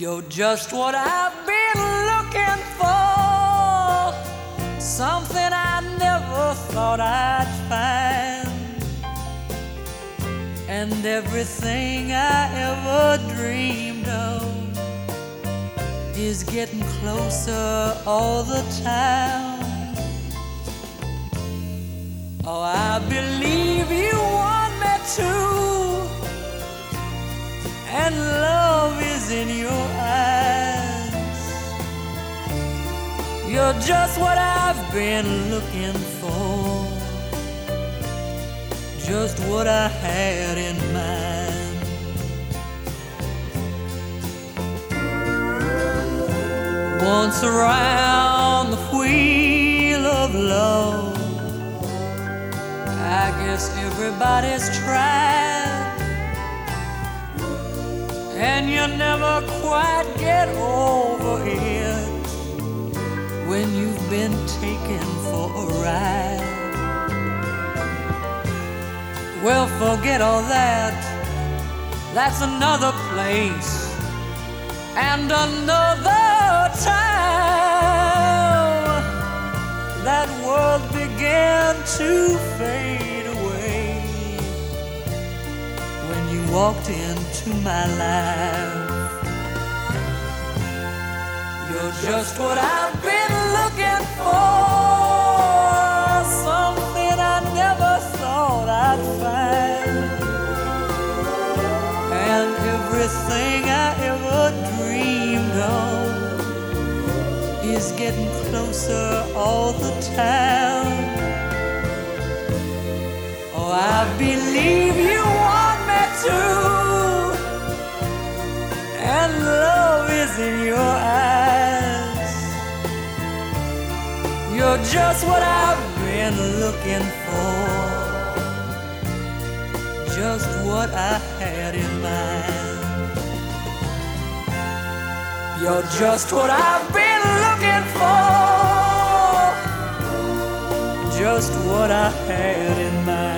You're just what I've been looking for, something I never thought I'd find, and everything I ever dreamed of is getting closer all the time. Oh, I believe you want me to, and love is in your eyes. You're just what I've been looking for, just what I had in mind. Once around the wheel of love, I guess everybody's tried, and you never quite get over it when you've been taken for a ride. Well, forget all that, that's another place and another time. That world began to fade away when you walked into my life. You're just what I've been looking for, something I never thought I'd find, and everything I ever dreamed of is getting closer all the time. Oh, I believe you want me to, and love is in your eyes. You're just what I've been looking for, just what I had in mind. You're just what I've been looking for, just what I had in mind.